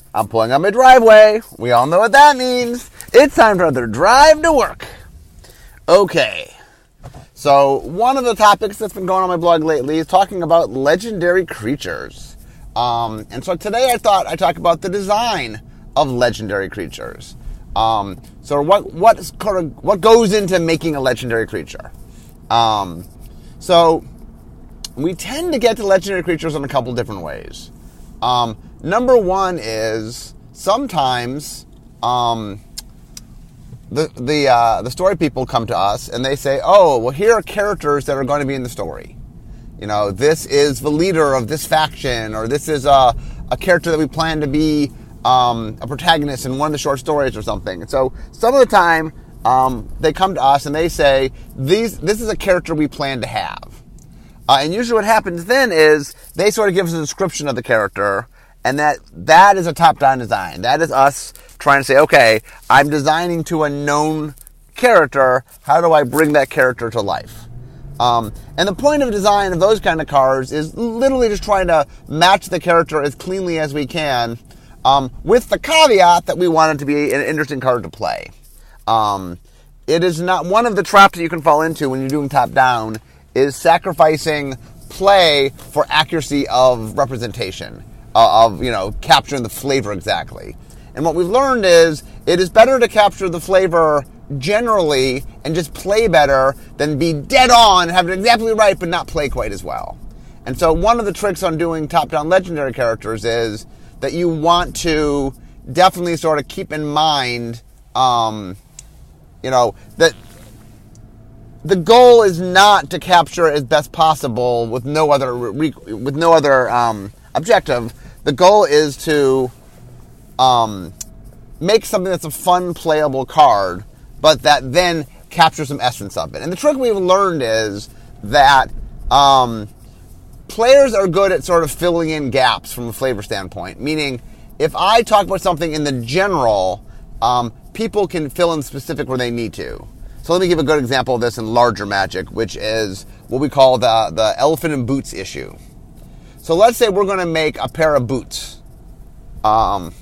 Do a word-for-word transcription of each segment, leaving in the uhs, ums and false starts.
I'm pulling up my driveway. We all know what that means. It's time for another drive to work. Okay. So, one of the topics that's been going on my blog lately is talking about legendary creatures. Um, and so today I thought I'd talk about the design of legendary creatures. Um, so what what is what goes into making a legendary creature? Um, so we tend to get to legendary creatures in a couple different ways. Um, number one is sometimes um, the the uh, the story people come to us and they say, "Oh, well, here are characters that are going to be in the story. You know, this is the leader of this faction, or this is a a character that we plan to be." Um, a protagonist in one of the short stories or something. And so some of the time um, they come to us and they say, "These, this is a character we plan to have." Uh, and usually what happens then is they sort of give us a description of the character, and that that is a top-down design. That is us trying to say, okay, I'm designing to a known character. How do I bring that character to life? Um, and the point of design of those kind of cards is literally just trying to match the character as cleanly as we can, Um, with the caveat that we want it to be an interesting card to play. Um, it is not one of the traps that you can fall into when you're doing top-down is sacrificing play for accuracy of representation, uh, of, you know, capturing the flavor exactly. And what we've learned is it is better to capture the flavor generally and just play better than be dead on, have it exactly right, but not play quite as well. And so one of the tricks on doing top-down legendary characters is that you want to definitely sort of keep in mind, um, you know, that the goal is not to capture as best possible with no other re- with no other um, objective. The goal is to um, make something that's a fun, playable card, but that then captures some essence of it. And the trick we've learned is that Um, players are good at sort of filling in gaps from a flavor standpoint, meaning if I talk about something in the general, um, people can fill in specific where they need to. So let me give a good example of this in larger Magic, which is what we call the, the elephant and boots issue. So let's say we're going to make a pair of boots. Um,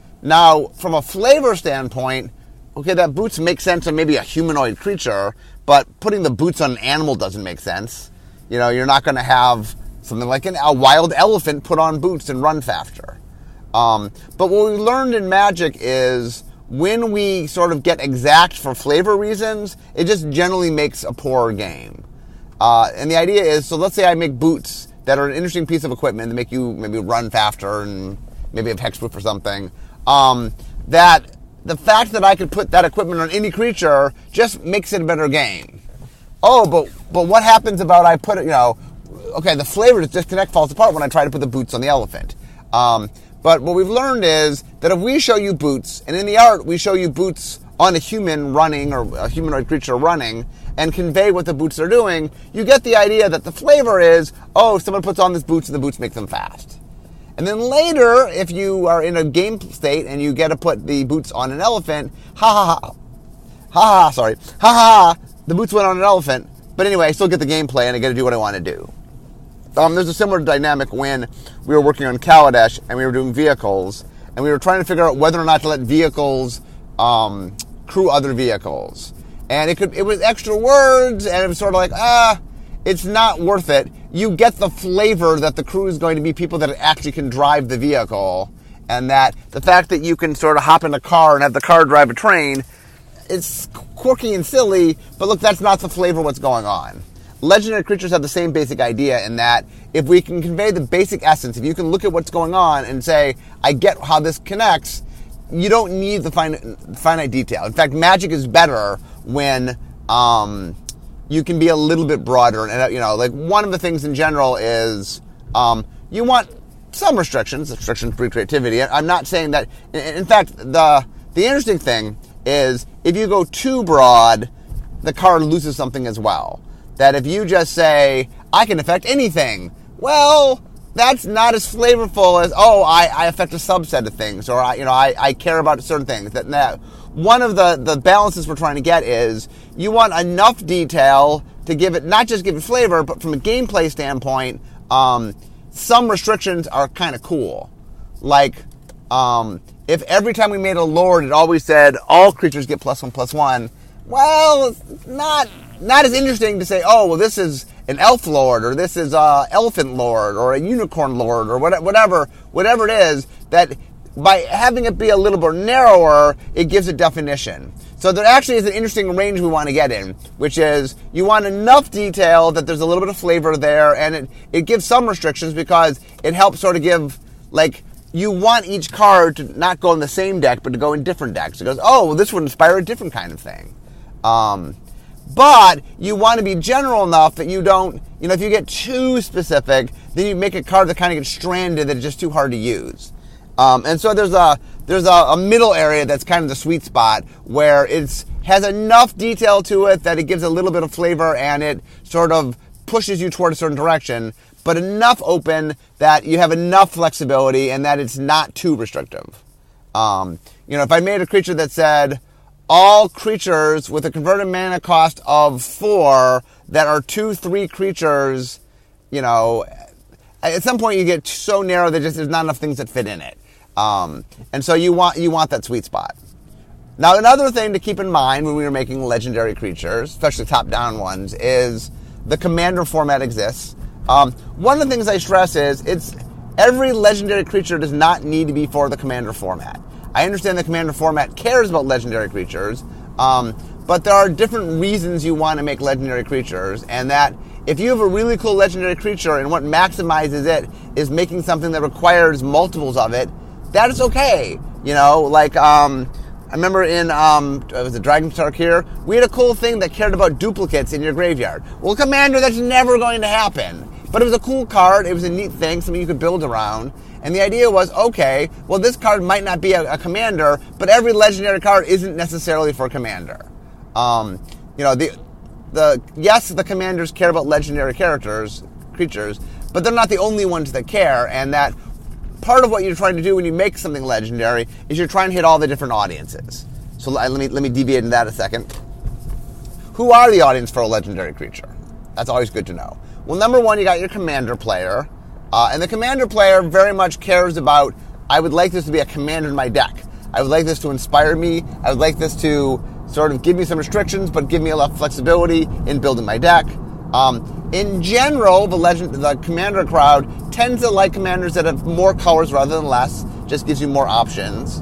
now, from a flavor standpoint, okay, that boots make sense on maybe a humanoid creature, but putting the boots on an animal doesn't make sense. You know, you're not going to have something like an, a wild elephant put on boots and run faster. Um, but what we learned in Magic is when we sort of get exact for flavor reasons, it just generally makes a poorer game. Uh, and the idea is, so let's say I make boots that are an interesting piece of equipment that make you maybe run faster and maybe have hexproof or something. Um, that the fact that I could put that equipment on any creature just makes it a better game. Oh, but but what happens about I put it, you know, okay, the flavor disconnect falls apart when I try to put the boots on the elephant. Um, but what we've learned is that if we show you boots, and in the art we show you boots on a human running or a humanoid creature running, and convey what the boots are doing, you get the idea that the flavor is, oh, someone puts on these boots and the boots make them fast. And then later, if you are in a game state and you get to put the boots on an elephant, ha ha ha, ha ha, sorry, ha ha ha, the boots went on an elephant, but anyway, I still get the gameplay and I get to do what I want to do. Um, there's a similar dynamic when we were working on Kaladesh and we were doing vehicles, and we were trying to figure out whether or not to let vehicles um, crew other vehicles. And it could it was extra words, and it was sort of like, ah, it's not worth it. You get the flavor that the crew is going to be people that actually can drive the vehicle, and that the fact that you can sort of hop in a car and have the car drive a train, it's quirky and silly, but look, that's not the flavor of what's going on. Legendary creatures have the same basic idea in that if we can convey the basic essence, if you can look at what's going on and say, I get how this connects, you don't need the fine, finite detail. In fact, Magic is better when um, you can be a little bit broader. And, you know, like one of the things in general is um, you want some restrictions, restrictions breed creativity. I'm not saying that, in fact, the the interesting thing is if you go too broad, the card loses something as well. That if you just say, I can affect anything, well, that's not as flavorful as, oh, I, I affect a subset of things, or I, you know, I, I care about certain things. That, that one of the, the balances we're trying to get is you want enough detail to give it, not just give it flavor, but from a gameplay standpoint, um, some restrictions are kind of cool. Like, Um, if every time we made a lord, it always said all creatures get plus one, plus one, well, it's not not as interesting to say, oh, well, this is an elf lord, or this is a elephant lord, or a unicorn lord, or whatever, whatever it is, that by having it be a little bit narrower, it gives a definition. So there actually is an interesting range we want to get in, which is you want enough detail that there's a little bit of flavor there, and it, it gives some restrictions because it helps sort of give, like, you want each card to not go in the same deck, but to go in different decks. It goes, oh, well, this would inspire a different kind of thing. Um, but you want to be general enough that you don't, you know, if you get too specific, then you make a card that kind of gets stranded that is just too hard to use. Um, and so there's a there's a, a middle area that's kind of the sweet spot where it's has enough detail to it that it gives a little bit of flavor and it sort of pushes you toward a certain direction, but enough open that you have enough flexibility and that it's not too restrictive. Um, you know, if I made a creature that said all creatures with a converted mana cost of four that are two, three creatures, you know, at some point you get so narrow that just there's not enough things that fit in it. Um, and so you want you want that sweet spot. Now, another thing to keep in mind when we were making legendary creatures, especially top-down ones, is the commander format exists. Um, one of the things I stress is it's every legendary creature does not need to be for the commander format. I understand the commander format cares about legendary creatures, um, but there are different reasons you want to make legendary creatures, and that if you have a really cool legendary creature and what maximizes it is making something that requires multiples of it, that is okay. You know, like, um, I remember in, um, it was a Dragonstar here, we had a cool thing that cared about duplicates in your graveyard. Well, Commander, that's never going to happen. But it was a cool card, it was a neat thing, something you could build around. And the idea was, okay, well, this card might not be a, a Commander, but every legendary card isn't necessarily for Commander. Um, you know, the, the, yes, the Commanders care about legendary characters, creatures, but they're not the only ones that care, and that part of what you're trying to do when you make something legendary is you're trying to hit all the different audiences. So let me let me deviate into that a second. Who are the audience for a legendary creature? That's always good to know. Well, number one, you got your commander player. Uh, and the commander player very much cares about, I would like this to be a commander in my deck. I would like this to inspire me. I would like this to sort of give me some restrictions, but give me a lot of flexibility in building my deck. Um, in general, the legend, the commander crowd tends to like commanders that have more colors rather than less. Just gives you more options.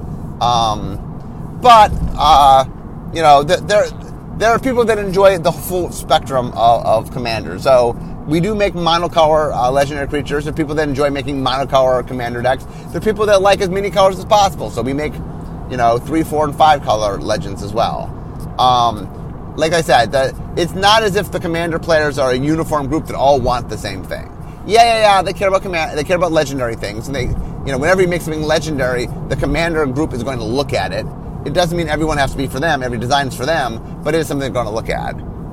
Um, but uh, you know, th- there there are people that enjoy the full spectrum of, of commanders. So we do make monocolor uh, legendary creatures. There are people that enjoy making monocolor commander decks. There are people that like as many colors as possible. So we make, you know, three, four, and five color legends as well. Um, Like I said, the, it's not as if the commander players are a uniform group that all want the same thing. Yeah, yeah, yeah. They care about command. They care about legendary things, and they, you know, whenever you make something legendary, the commander group is going to look at it. It doesn't mean everyone has to be for them. Every design is for them, but it is something they're going to look at.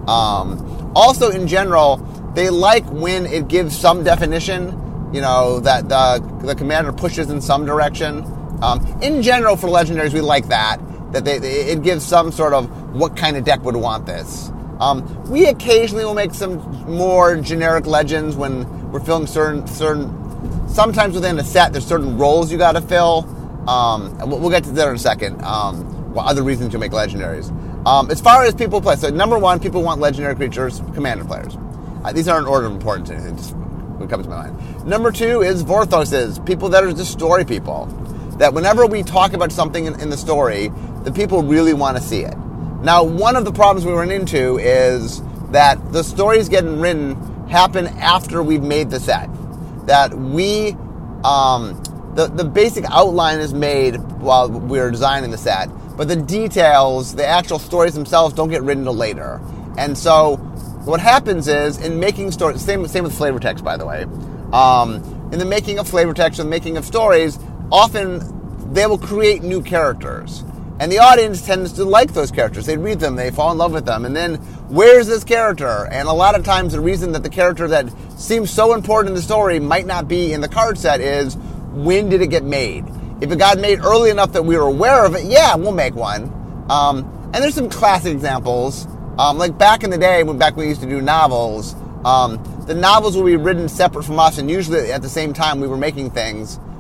Um, also, in general, they like when it gives some definition. You know, that the the commander pushes in some direction. Um, in general, for legendaries, we like that. That they, they, it gives some sort of what kind of deck would want this. Um, we occasionally will make some more generic legends when we're filling certain certain. Sometimes within a set, there's certain roles you got to fill. Um, and we'll, we'll get to that in a second. Um, what other reasons to make legendaries? Um, as far as people play, so number one, people want legendary creatures, commander players. Uh, these aren't in order of importance. It just what comes to my mind. Number two is Vorthoses, people that are just story people. That whenever we talk about something in, in the story, the people really want to see it. Now, one of the problems we run into is that the stories getting written happen after we've made the set. That we, um, the, the basic outline is made while we're designing the set, but the details, the actual stories themselves don't get written until later. And so what happens is, in making stories, same, same with flavor text, by the way, um, in the making of flavor text and the making of stories, often they will create new characters. And the audience tends to like those characters. They read them, they fall in love with them, and then, where's this character? And a lot of times the reason that the character that seems so important in the story might not be in the card set is, when did it get made? If it got made early enough that we were aware of it, yeah, we'll make one. Um, and there's some classic examples. Um, like back in the day, when back when we used to do novels, um, the novels will be written separate from us, and usually at the same time we were making things.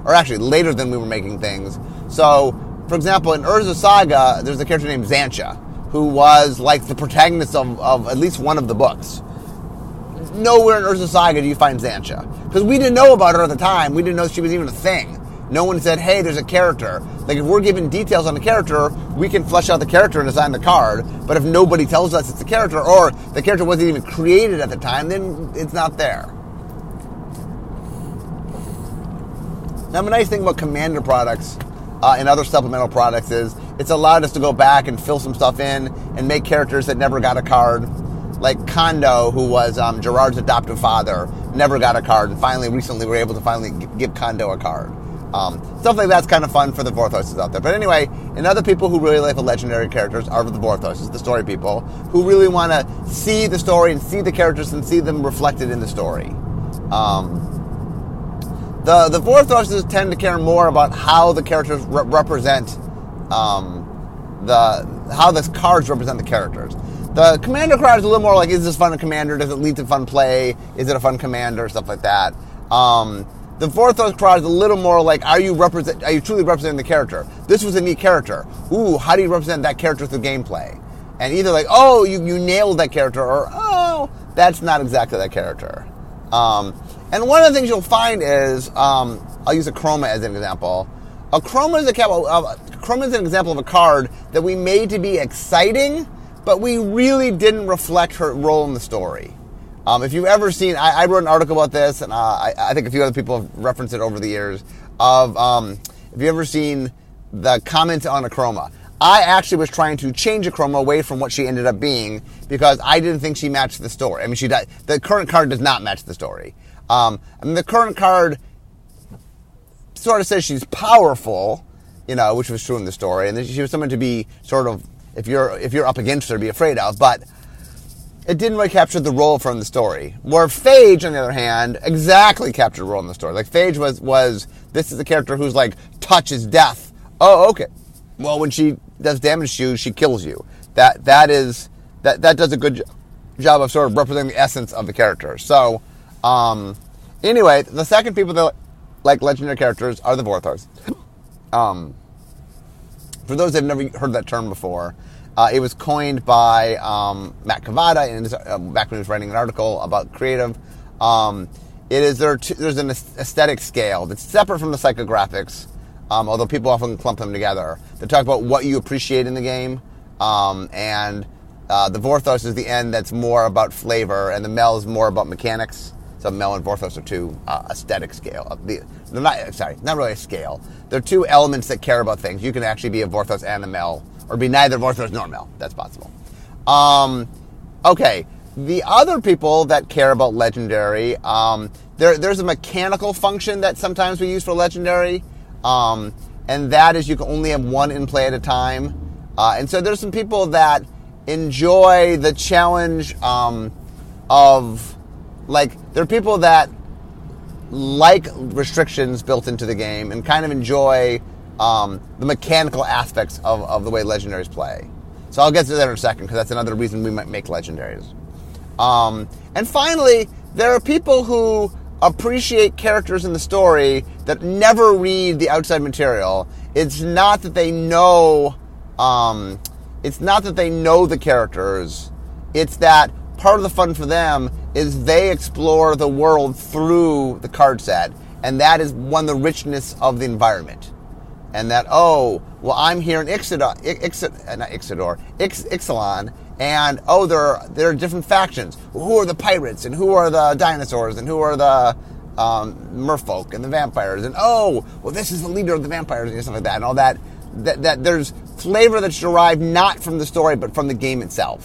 or actually later than we were making things. So, for example, in Urza Saga, there's a character named Xantcha, who was like the protagonist of, of at least one of the books. Nowhere in Urza Saga do you find Xantcha, because we didn't know about her at the time. We didn't know she was even a thing. No one said, hey, there's a character. Like, if we're given details on the character, we can flesh out the character and assign the card. But if nobody tells us it's a character, or the character wasn't even created at the time, then it's not there. Now, the nice thing about Commander products uh, and other supplemental products is it's allowed us to go back and fill some stuff in and make characters that never got a card. Like Kondo, who was um, Gerard's adoptive father, never got a card. And finally, recently, we were able to finally give Kondo a card. Um, stuff like that's kind of fun for the Vorthoses out there. But anyway, and other people who really like the legendary characters are the Vorthoses, the story people, who really want to see the story and see the characters and see them reflected in the story. Um, the the Vorthoses tend to care more about how the characters re- represent um, the how the cards represent the characters. The Commander card is a little more like, is this fun a Commander? Does it lead to fun play? Is it a fun Commander? Stuff like that. Um, The Vorthos card is a little more like, are you represent? Are you truly representing the character? This was a neat character. Ooh, how do you represent that character through gameplay? And either like, oh, you, you nailed that character, or oh, that's not exactly that character. Um, and one of the things you'll find is, um, I'll use a Chroma as an example. A Chroma is a uh, Chroma is an example of a card that we made to be exciting, but we really didn't reflect her role in the story. Um, if you've ever seen, I, I wrote an article about this, and uh, I, I think a few other people have referenced it over the years, of um, if you've ever seen the comments on a Chroma. I actually was trying to change a Chroma away from what she ended up being, because I didn't think she matched the story. I mean, she does, the current card does not match the story. Um, I mean, the current card sort of says she's powerful, you know, which was true in the story, and that she was someone to be sort of, if you're if you're up against her, be afraid of, but it didn't really capture the role from the story. Where Phage, on the other hand, exactly captured the role in the story. Like, Phage was, was this is a character who's like, touch is death. Oh, okay. Well, when she does damage to you, she kills you. That That is, that, that does a good job of sort of representing the essence of the character. So, um, anyway, the second people that like legendary characters are the Vorthos. Um, for those that have never heard that term before, Uh, it was coined by um, Matt Cavada in his, uh, back when he was writing an article about creative. Um, it is there. Two, there's an aesthetic scale that's separate from the psychographics, um, although people often clump them together. They talk about what you appreciate in the game, um, and uh, the Vorthos is the end that's more about flavor, and the Mel is more about mechanics. So Mel and Vorthos are two uh, aesthetic scale. They're not sorry, not really a scale. They're two elements that care about things. You can actually be a Vorthos and a Mel, or be neither Vorthos nor Mel. That's possible. Um, okay, the other people that care about Legendary, um, there, there's a mechanical function that sometimes we use for Legendary, um, and that is you can only have one in play at a time. Uh, and so there's some people that enjoy the challenge um, of, like, there are people that like restrictions built into the game and kind of enjoy Um, the mechanical aspects of, of the way legendaries play. So I'll get to that in a second, because that's another reason we might make legendaries. Um, and finally, there are people who appreciate characters in the story that never read the outside material. It's not that they know, um, it's not that they know the characters. It's that part of the fun for them is they explore the world through the card set, and that is one of the richness of the environment. And that, oh, well, I'm here in Ixidor, Ixidor not Ixidor, Ix, Ixalan, and, oh, there are, there are different factions. Who are the pirates, and who are the dinosaurs, and who are the um, merfolk, and the vampires, and, oh, well, this is the leader of the vampires, and stuff like that, and all that. That, that there's flavor that's derived not from the story, but from the game itself.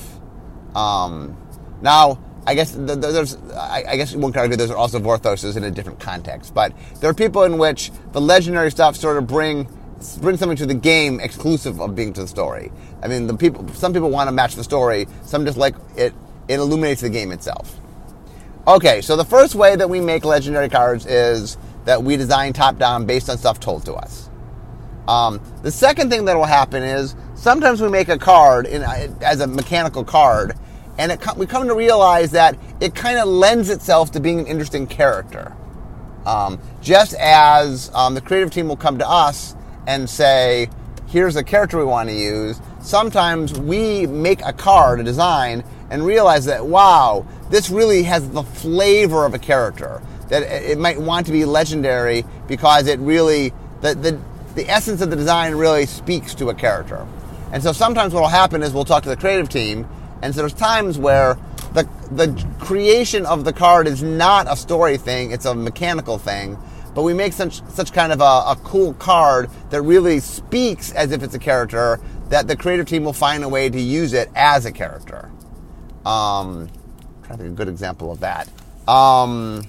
Um, now, I guess there's, I guess one could argue those are also Vorthoses in a different context, but there are people in which the legendary stuff sort of bring bring something to the game exclusive of being to the story. I mean, the people, some people want to match the story, some just like it. It illuminates the game itself. Okay, so the first way that we make legendary cards is that we design top down based on stuff told to us. Um, the second thing that will happen is sometimes we make a card in, as a mechanical card. And it, we come to realize that it kind of lends itself to being an interesting character. Um, just as um, the creative team will come to us and say, here's a character we want to use, sometimes we make a card, a design, and realize that, wow, this really has the flavor of a character, that it might want to be legendary because it really, the, the, the essence of the design really speaks to a character. And so sometimes what will happen is we'll talk to the creative team, and so there's times where the the creation of the card is not a story thing, it's a mechanical thing, but we make such such kind of a, a cool card that really speaks as if it's a character, that the creative team will find a way to use it as a character. Um, I'm trying to think of a good example of that. Um,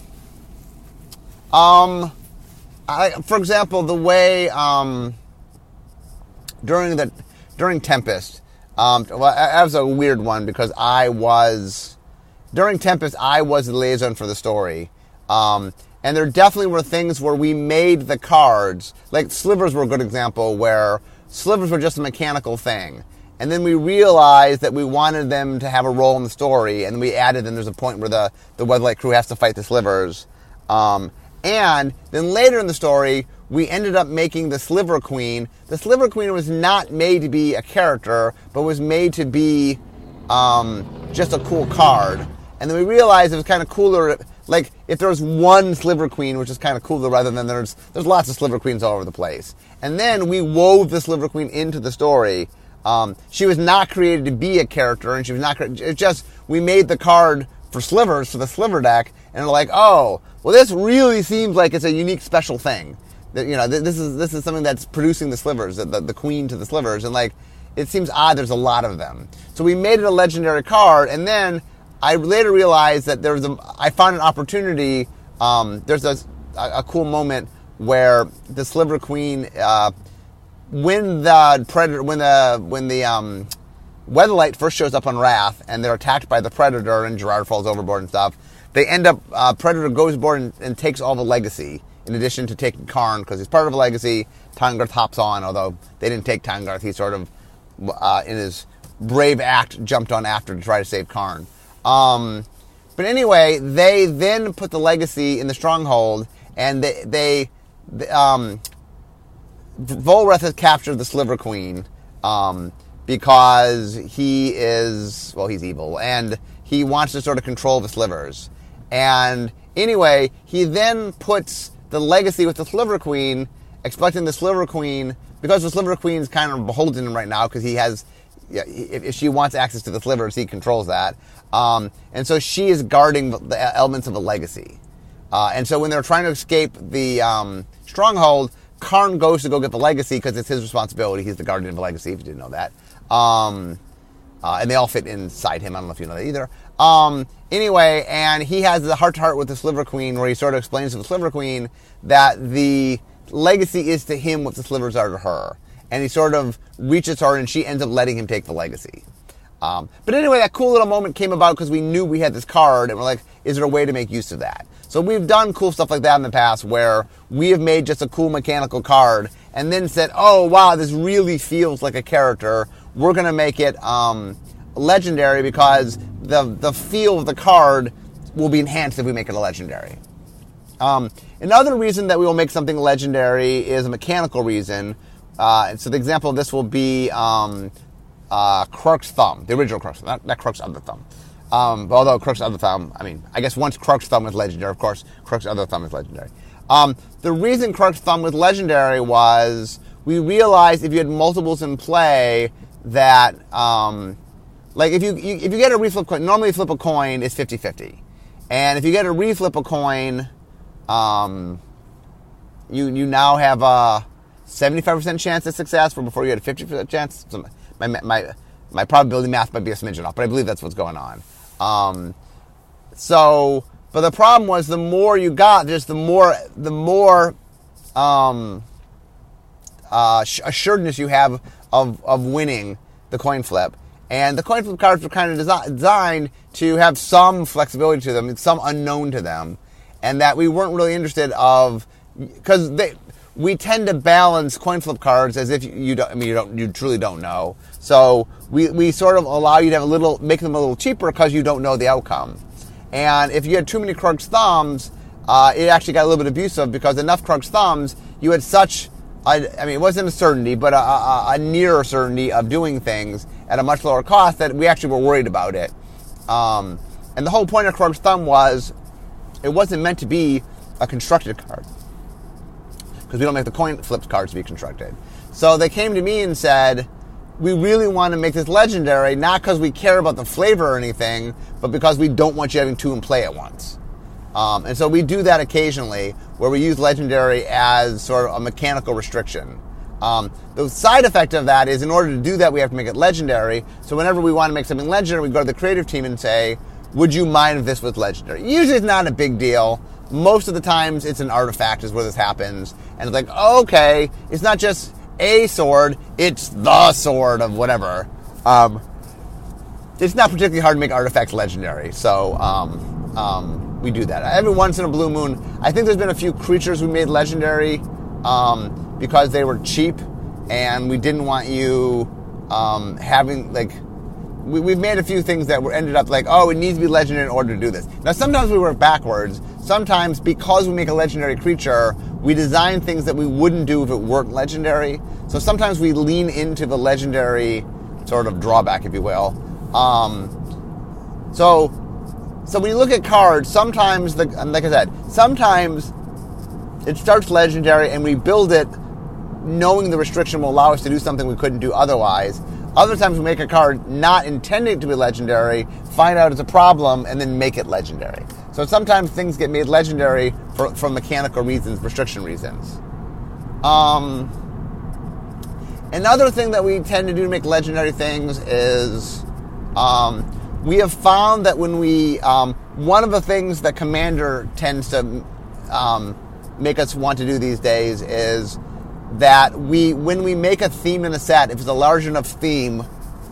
um, I, for example, the way um, during the during Tempest, um, well, that was a weird one because I was during Tempest I was the liaison for the story, um, and there definitely were things where we made the cards, like slivers were a good example, where slivers were just a mechanical thing. And then we realized that we wanted them to have a role in the story, and we added them. There's a point where the, the Weatherlight crew has to fight the slivers. Um, and then later in the story, we ended up making the Sliver Queen. The Sliver Queen was not made to be a character, but was made to be um, just a cool card. And then we realized it was kind of cooler, like if there was one Sliver Queen, which is kind of cooler, rather than there's there's lots of Sliver Queens all over the place. And then we wove the Sliver Queen into the story. Um, she was not created to be a character, and she was not. It's just we made the card for slivers for the sliver deck, and we're like, oh, well, this really seems like it's a unique, special thing. That you know, this is this is something that's producing the slivers, the, the queen to the slivers, and like it seems odd. There's a lot of them, so we made it a legendary card, and then I later realized that there was a. I found an opportunity. Um, there's a, a a cool moment where the Sliver Queen. Uh, When the predator, when the when the um, Weatherlight first shows up on Wrath, and they're attacked by the Predator, and Gerard falls overboard and stuff, they end up uh, Predator goes aboard and, and takes all the legacy, in addition to taking Karn because he's part of a legacy. Tahngarth hops on, although they didn't take Tahngarth. He sort of, uh, in his brave act, jumped on after to try to save Karn. Um, but anyway, they then put the legacy in the stronghold, and they they. they um, Volrath has captured the Sliver Queen um, because he is, well, he's evil, and he wants to sort of control the slivers. And anyway, he then puts the legacy with the Sliver Queen, expecting the Sliver Queen, because the Sliver Queen's kind of beholden him right now, because he has, if, if she wants access to the slivers, he controls that. Um, and so she is guarding the elements of a legacy. Uh, and so when they're trying to escape the um, stronghold, Karn goes to go get the legacy because it's his responsibility. He's the guardian of the legacy, if you didn't know that. Um, uh, and they all fit inside him. I don't know if you know that either. Um, anyway, and he has the heart-to-heart with the Sliver Queen where he sort of explains to the Sliver Queen that the legacy is to him what the slivers are to her. And he sort of reaches her, and she ends up letting him take the legacy. Um, but anyway, that cool little moment came about because we knew we had this card, and we're like, is there a way to make use of that? So we've done cool stuff like that in the past where we have made just a cool mechanical card and then said, oh, wow, this really feels like a character. We're going to make it um, legendary because the the feel of the card will be enhanced if we make it a legendary. Um, another reason that we will make something legendary is a mechanical reason. Uh, so the example of this will be um, uh, Krark's Thumb, the original Krark's Thumb, not, not Krark's Other Thumb. Um, although Krark's Other Thumb, I mean, I guess once Krark's Thumb was legendary, of course, Krark's Other Thumb is legendary. Um, the reason Krark's Thumb was legendary was we realized if you had multiples in play that, um, like if you, you if you get a reflip coin, normally you flip a coin is fifty-fifty. And if you get a reflip a coin, um, you you now have a seventy-five percent chance of success, where before you had a fifty percent chance. So my, my, my probability math might be a smidgen off, but I believe that's what's going on. Um, so, but the problem was the more you got, just the more, the more, um, uh, assuredness you have of, of winning the coin flip. And the coin flip cards were kind of desi- designed to have some flexibility to them, some unknown to them. And that we weren't really interested of, because they, we tend to balance coin flip cards as if you, you don't, I mean, you don't, you truly don't know. So we, we sort of allow you to have a little, make them a little cheaper because you don't know the outcome. And if you had too many Krark's Thumbs, uh, it actually got a little bit abusive because enough Krug's Thumbs, you had such, a, I mean, it wasn't a certainty, but a, a, a near certainty of doing things at a much lower cost that we actually were worried about it. Um, and the whole point of Krug's Thumb was it wasn't meant to be a constructed card, because we don't make the coin flipped cards to be constructed. So they came to me and said, we really want to make this legendary, not because we care about the flavor or anything, but because we don't want you having two in play at once. Um, and so we do that occasionally, where we use legendary as sort of a mechanical restriction. Um, the side effect of that is, in order to do that, we have to make it legendary. So whenever we want to make something legendary, we go to the creative team and say, would you mind if this was legendary? Usually it's not a big deal. Most of the times it's an artifact is where this happens. And it's like, okay, it's not just a sword, it's the sword of whatever. Um, it's not particularly hard to make artifacts legendary, so um, um, we do that. Every once in a blue moon, I think there's been a few creatures we made legendary um, because they were cheap, and we didn't want you um, having, like, we, we've made a few things that were ended up like, oh, it needs to be legendary in order to do this. Now, sometimes we work backwards. Sometimes, because we make a legendary creature, we design things that we wouldn't do if it weren't legendary. So sometimes we lean into the legendary sort of drawback, if you will. Um, so, so when you look at cards, sometimes, the, like I said, sometimes it starts legendary and we build it knowing the restriction will allow us to do something we couldn't do otherwise. Other times we make a card not intending to be legendary, find out it's a problem, and then make it legendary. So sometimes things get made legendary for, for mechanical reasons, restriction reasons. Um, another thing that we tend to do to make legendary things is um, we have found that when we, um, one of the things that Commander tends to um, make us want to do these days is that we, when we make a theme in a set, if it's a large enough theme,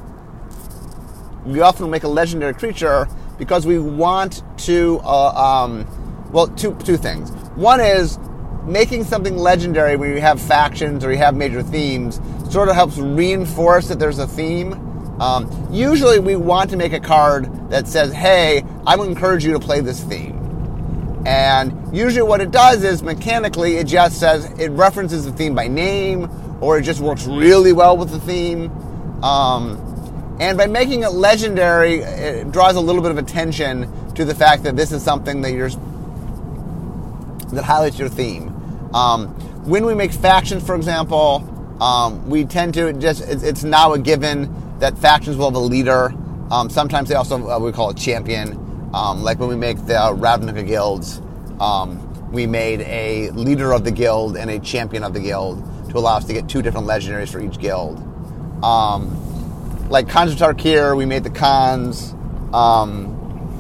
we often make a legendary creature because we want to, uh, um, well, two two things. One is making something legendary when you have factions or you have major themes sort of helps reinforce that there's a theme. Um, usually we want to make a card that says, hey, I would encourage you to play this theme. And usually what it does is mechanically it just says, it references the theme by name, or it just works really well with the theme. Um, and by making it legendary, it draws a little bit of attention to the fact that this is something that you're, that highlights your theme. Um, when we make factions, for example, um, we tend to just, it's, it's now a given that factions will have a leader. Um, sometimes they also, uh, we call it champion. Um, like when we make the Ravnica guilds, um, we made a leader of the guild and a champion of the guild to allow us to get two different legendaries for each guild. Um, like Khans of Tarkir, we made the Khans. Um,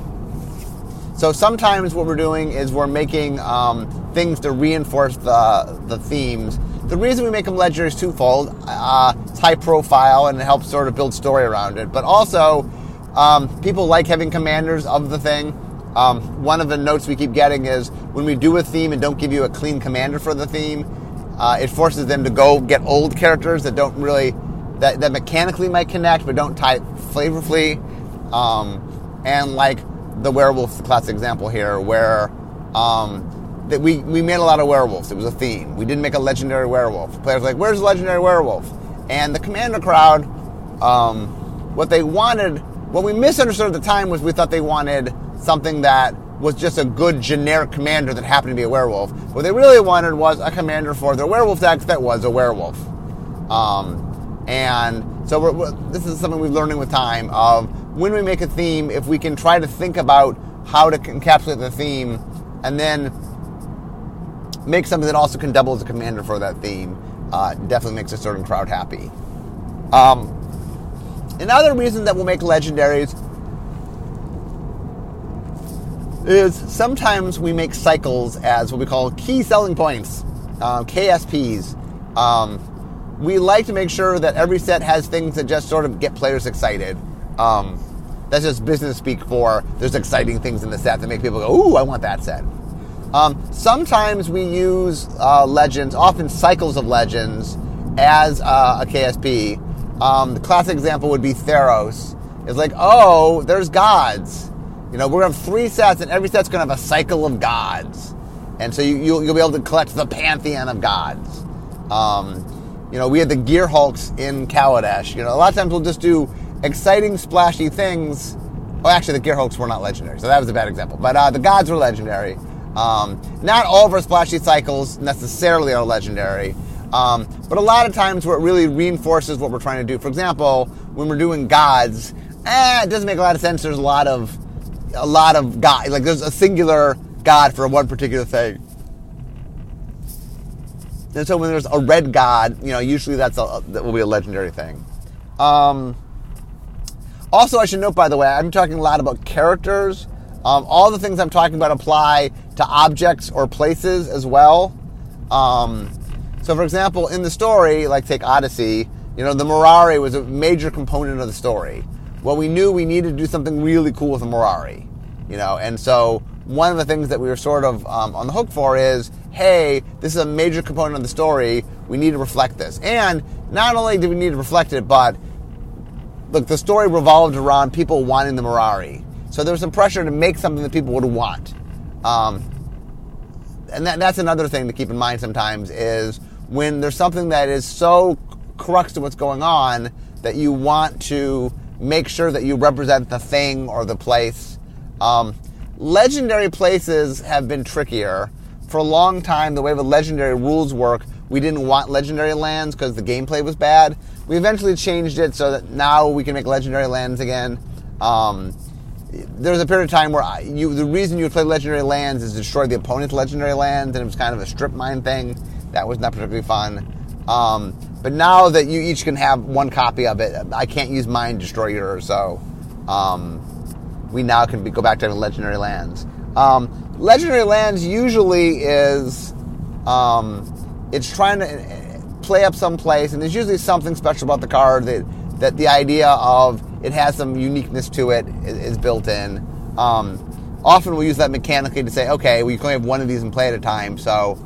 so sometimes what we're doing is we're making um, things to reinforce the the themes. The reason we make them legendary is twofold. Uh, it's high profile and it helps sort of build story around it, but also Um, people like having commanders of the thing. Um, one of the notes we keep getting is when we do a theme and don't give you a clean commander for the theme, uh, it forces them to go get old characters that don't really, that, that mechanically might connect but don't tie flavorfully. Um, and like the werewolf classic example here, where um, that we, we made a lot of werewolves. It was a theme. We didn't make a legendary werewolf. Players were like, where's the legendary werewolf? And the commander crowd, um, what they wanted, what we misunderstood at the time was we thought they wanted something that was just a good generic commander that happened to be a werewolf. What they really wanted was a commander for their werewolf decks that was a werewolf. Um, and so we're, we're, this is something we're learning with time of when we make a theme, if we can try to think about how to encapsulate the theme and then make something that also can double as a commander for that theme, uh, definitely makes a certain crowd happy. Um, Another reason that we'll make legendaries is sometimes we make cycles as what we call key selling points, uh, K S Ps. Um, we like to make sure that every set has things that just sort of get players excited. Um, that's just business speak for there's exciting things in the set that make people go, ooh, I want that set. Um, sometimes we use uh, legends, often cycles of legends, as uh, a K S P. Um, the classic example would be Theros. It's like, oh, there's gods. You know, we're going to have three sets, and every set's going to have a cycle of gods. And so you, you'll, you'll be able to collect the pantheon of gods. Um, you know, we had the Gear Hulks in Kaladesh. You know, a lot of times we'll just do exciting, splashy things. Oh, actually, the Gear Hulks were not legendary, so that was a bad example. But uh, the gods were legendary. Um, not all of our splashy cycles necessarily are legendary. Um, but a lot of times where it really reinforces what we're trying to do. For example, when we're doing gods, eh, it doesn't make a lot of sense. There's a lot of, a lot of god, like there's a singular god for one particular thing. And so when there's a red god, you know, usually that's a, that will be a legendary thing. Um, also, I should note, by the way, I'm talking a lot about characters. Um, all the things I'm talking about apply to objects or places as well. Um, so, for example, in the story, like take Odyssey, you know, the Mirari was a major component of the story. Well, we knew we needed to do something really cool with the Mirari, you know, and so one of the things that we were sort of um, on the hook for is, hey, this is a major component of the story. We need to reflect this. And not only do we need to reflect it, but look, the story revolved around people wanting the Mirari. So there was some pressure to make something that people would want. Um, and that, that's another thing to keep in mind sometimes is when there's something that is so crux to what's going on that you want to make sure that you represent the thing or the place. Um, legendary places have been trickier. For a long time, the way the legendary rules work, we didn't want legendary lands because the gameplay was bad. We eventually changed it so that now we can make legendary lands again. Um, there was a period of time where I, you, the reason you would play legendary lands is to destroy the opponent's legendary lands, and it was kind of a strip mine thing. That was not particularly fun. Um, but now that you each can have one copy of it, I can't use mine to destroy yours, so um, we now can be, go back to having legendary lands. Um, legendary lands usually is, um, it's trying to play up someplace, and there's usually something special about the card that, that the idea of it has some uniqueness to it is, is built in. Um, often we'll use that mechanically to say, okay, we can only have one of these in play at a time, so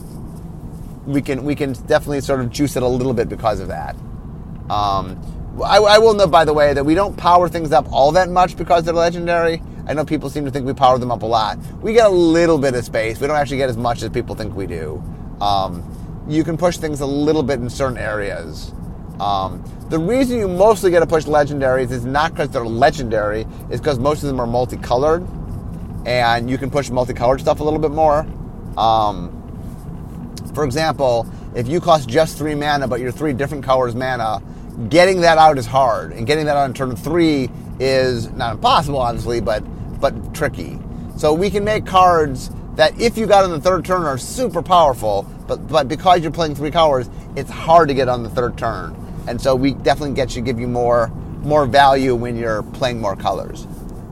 we can we can definitely sort of juice it a little bit because of that. Um, I, I will note, by the way, that we don't power things up all that much because they're legendary. I know people seem to think we power them up a lot. We get a little bit of space. We don't actually get as much as people think we do. Um, you can push things a little bit in certain areas. Um, the reason you mostly get to push legendaries is not because they're legendary, it's because most of them are multicolored, and you can push multicolored stuff a little bit more. Um, for example, if you cost just three mana, but you're three different colors mana, getting that out is hard, and getting that out in turn three is not impossible, obviously, but but tricky. So we can make cards that, if you got on the third turn, are super powerful, but but because you're playing three colors, it's hard to get on the third turn. And so we definitely get you, give you more more value when you're playing more colors.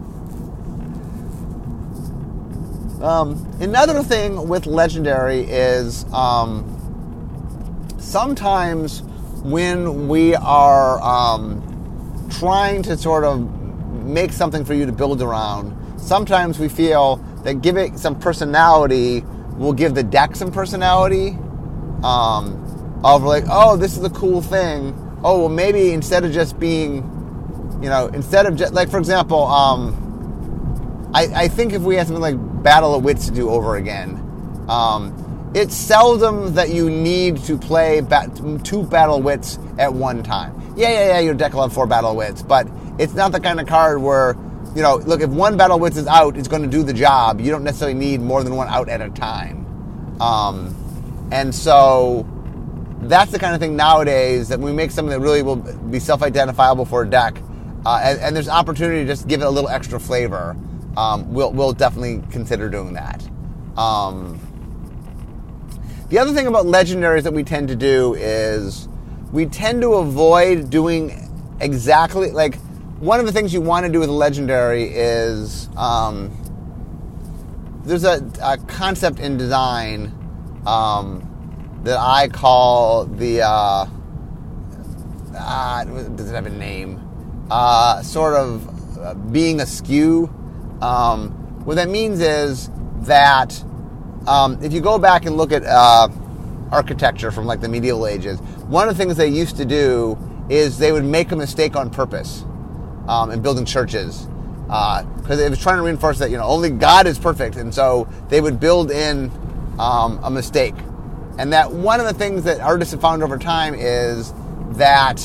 Um, another thing with legendary is um, sometimes when we are um, trying to sort of make something for you to build around, sometimes we feel that giving some personality will give the deck some personality. Um, of like, oh, this is a cool thing. Oh, well, maybe instead of just being, you know, instead of just, like, for example, um, I, I think if we had something like Battle of Wits to do over again, um, it's seldom that you need to play bat, two Battle Wits at one time. Yeah, yeah, yeah, your deck will have four Battle Wits, but it's not the kind of card where, you know, look, if one Battle Wits is out, it's going to do the job. You don't necessarily need more than one out at a time. Um, and so that's the kind of thing nowadays that we make something that really will be self-identifiable for a deck, uh, and, and there's opportunity to just give it a little extra flavor. Um, we'll, we'll definitely consider doing that. Um, the other thing about legendaries that we tend to do is we tend to avoid doing exactly, like, one of the things you want to do with a legendary is um, there's a, a concept in design um, that I call the, uh, uh, does it have a name? Uh, sort of uh, being askew. Um, what that means is that um, if you go back and look at uh, architecture from like the medieval ages, one of the things they used to do is they would make a mistake on purpose um, in building churches. Because uh, it was trying to reinforce that, you know, only God is perfect. And so they would build in um, a mistake. And that one of the things that artists have found over time is that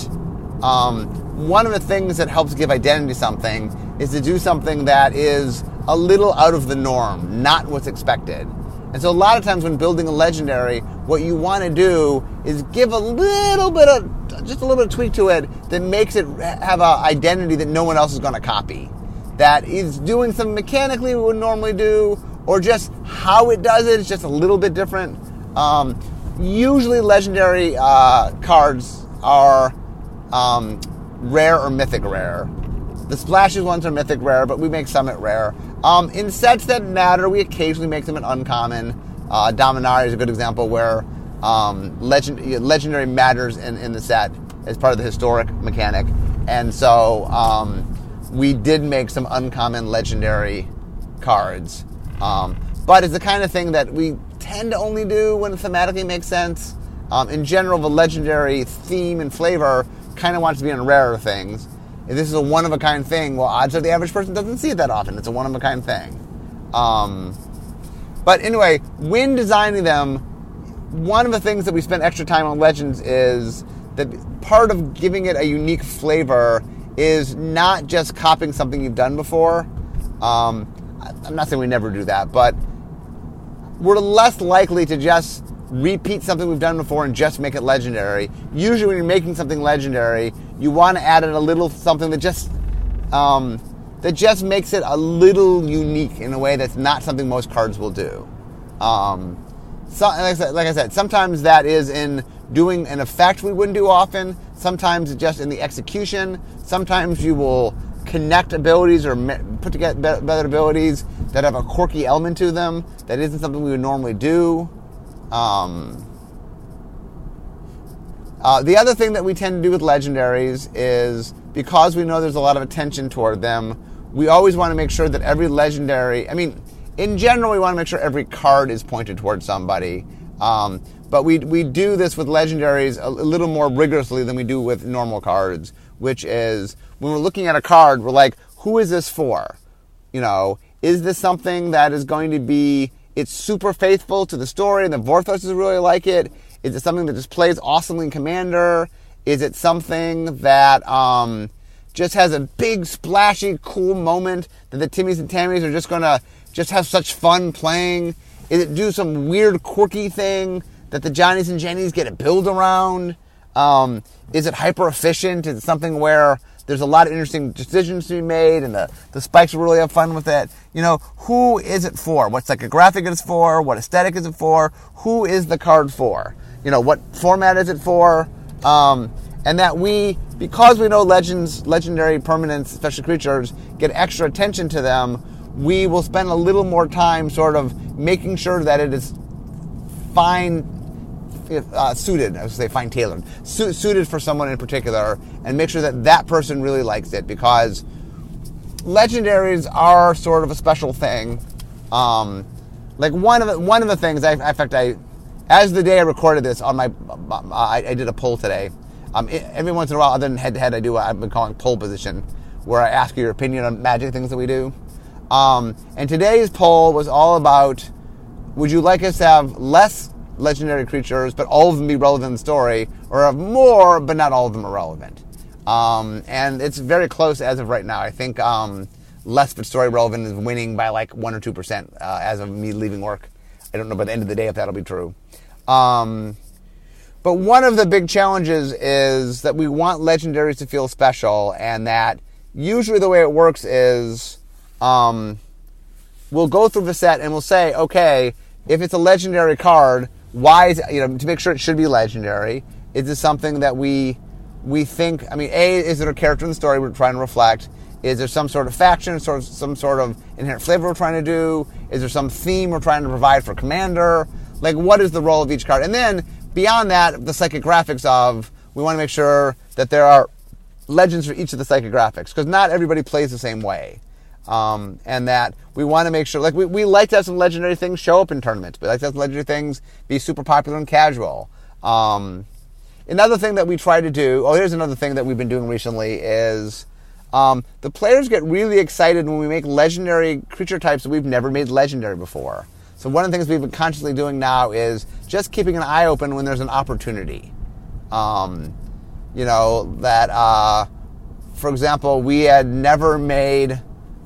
um, one of the things that helps give identity to something is to do something that is a little out of the norm, not what's expected. And so a lot of times when building a legendary, what you want to do is give a little bit of, just a little bit of tweak to it that makes it have an identity that no one else is going to copy. That is doing something mechanically we would normally do, or just how it does it is just a little bit different. Um, usually legendary uh, cards are um, rare or mythic rare. The splashy ones are mythic rare, but we make some at rare. Um, in sets that matter, we occasionally make them at uncommon. Uh, Dominaria is a good example where um, legend, legendary matters in, in the set as part of the historic mechanic. And so um, we did make some uncommon legendary cards. Um, but it's the kind of thing that we tend to only do when it thematically makes sense. Um, in general, the legendary theme and flavor kind of wants to be on rarer things. If this is a one-of-a-kind thing, well, odds are the average person doesn't see it that often. It's a one-of-a-kind thing. Um, but anyway, when designing them, one of the things that we spend extra time on Legends is that part of giving it a unique flavor is not just copying something you've done before. Um, I'm not saying we never do that, but we're less likely to just repeat something we've done before and just make it legendary. Usually when you're making something legendary, you want to add in a little something that just um, that just makes it a little unique in a way that's not something most cards will do. Um, so, like I said, like I said, sometimes that is in doing an effect we wouldn't do often. Sometimes it's just in the execution. Sometimes you will connect abilities or put together better abilities that have a quirky element to them that isn't something we would normally do. Um, uh, the other thing that we tend to do with legendaries is, because we know there's a lot of attention toward them, we always want to make sure that every legendary, I mean, in general, we want to make sure every card is pointed towards somebody. Um, but we we do this with legendaries a, a little more rigorously than we do with normal cards, which is, when we're looking at a card, we're like, who is this for? You know, is this something that is going to be, it's super faithful to the story and the Vorthoses really like it? Is it something that just plays awesomely in Commander? Is it something that um, just has a big, splashy, cool moment that the Timmies and Tammies are just going to just have such fun playing? Is it do some weird, quirky thing that the Johnnies and Jennies get to build around? Um, is it hyper efficient? Is it something where there's a lot of interesting decisions to be made and the, the spikes really have fun with it? You know, who is it for? What psychographic is it for? What aesthetic is it for? Who is the card for? You know, what format is it for? Um, and that we, because we know legends, legendary permanents, special creatures, get extra attention to them, we will spend a little more time sort of making sure that it is fine Uh, suited, I would say fine tailored, su- suited for someone in particular, and make sure that that person really likes it, because legendaries are sort of a special thing. Um, like one of the, one of the things, I, in fact, I, as the day I recorded this on my, uh, I, I did a poll today. Um, it, every once in a while, other than head to head, I do what I've been calling poll position, where I ask you your opinion on Magic things that we do. Um, and today's poll was all about, would you like us to have less legendary creatures, but all of them be relevant in the story, or have more, but not all of them are relevant? Um, and it's very close as of right now. I think um, less but story relevant is winning by like one or two percent uh, as of me leaving work. I don't know by the end of the day if that'll be true. Um, but one of the big challenges is that we want legendaries to feel special, and that usually the way it works is um, we'll go through the set and we'll say, okay, if it's a legendary card, why is it, you know, to make sure it should be legendary, is this something that we we think, I mean, A, is it a character in the story we're trying to reflect? Is there some sort of faction, sort of, some sort of inherent flavor we're trying to do? Is there some theme we're trying to provide for Commander? Like, what is the role of each card? And then, beyond that, the psychographics of, we want to make sure that there are legends for each of the psychographics, because not everybody plays the same way. Um, and that we want to make sure, like, we, we like to have some legendary things show up in tournaments. We like to have legendary things be super popular and casual. Um, another thing that we try to do, oh, here's another thing that we've been doing recently is, um, the players get really excited when we make legendary creature types that we've never made legendary before. So one of the things we've been consciously doing now is just keeping an eye open when there's an opportunity. Um, you know, that, uh, for example, we had never made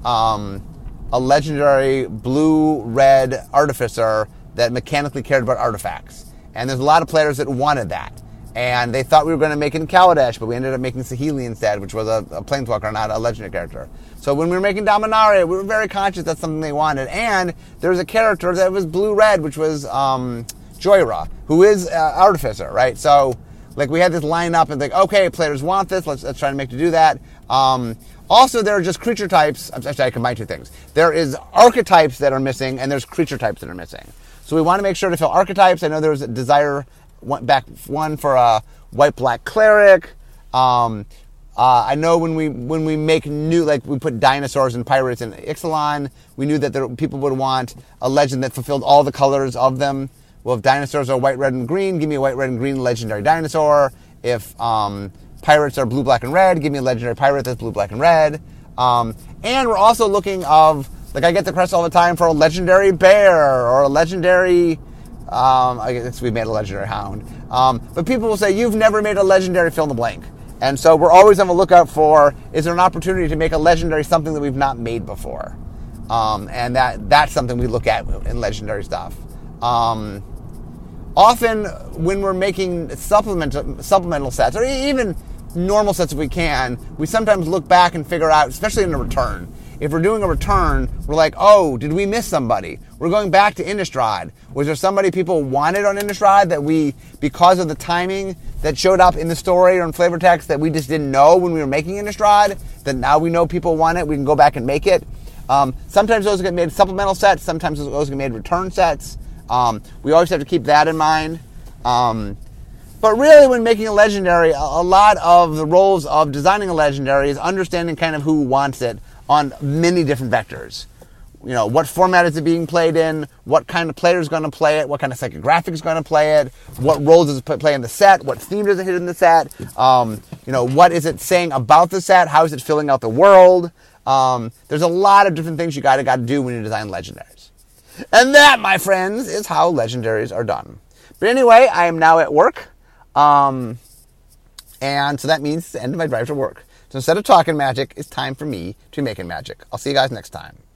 um, a legendary blue-red artificer that mechanically cared about artifacts. And there's a lot of players that wanted that. And they thought we were going to make it in Kaladesh, but we ended up making Saheeli instead, which was a, a planeswalker, not a legendary character. So when we were making Dominaria, we were very conscious that's something they wanted. And there was a character that was blue-red, which was um, Joyra, who is uh, Artificer, right? So like we had this line up and like, okay, players want this, let's, let's try to make to do that. Um, also, there are just creature types. Actually, I combine two things. There is archetypes that are missing, and there's creature types that are missing. So we want to make sure to fill archetypes. I know there was a desire back one for a white-black cleric. Um, uh, I know when we when we make new, like we put dinosaurs and pirates in Ixalan, we knew that there, people would want a legend that fulfilled all the colors of them. Well, if dinosaurs are white, red, and green, give me a white, red, and green legendary dinosaur. If um, pirates are blue, black, and red, give me a legendary pirate that's blue, black, and red. Um, and we're also looking of, like I get the request all the time for a legendary bear or a legendary, um, I guess we made a legendary hound. Um, but people will say, you've never made a legendary fill in the blank. And so we're always on the lookout for, is there an opportunity to make a legendary something that we've not made before? Um, and that that's something we look at in legendary stuff. Um, often when we're making supplemental, supplemental sets, or even normal sets if we can, we sometimes look back and figure out, especially in a return, if we're doing a return, we're like, oh, did we miss somebody? We're going back to Innistrad. Was there somebody people wanted on Innistrad that we, because of the timing that showed up in the story or in flavor text that we just didn't know when we were making Innistrad, that now we know people want it, we can go back and make it. Um, sometimes those get made supplemental sets, sometimes those get made return sets. Um, we always have to keep that in mind. Um, but really when making a legendary, a, a lot of the roles of designing a legendary is understanding kind of who wants it on many different vectors. You know, what format is it being played in? What kind of player is going to play it? What kind of psychographic is going to play it? What roles does it play in the set? What theme does it hit in the set? Um, you know, what is it saying about the set? How is it filling out the world? Um, there's a lot of different things you gotta gotta do when you design legendaries. And that, my friends, is how legendaries are done. But anyway, I am now at work. Um, and so that means it's the end of my drive to work. So instead of talking magic, it's time for me to be making magic. I'll see you guys next time.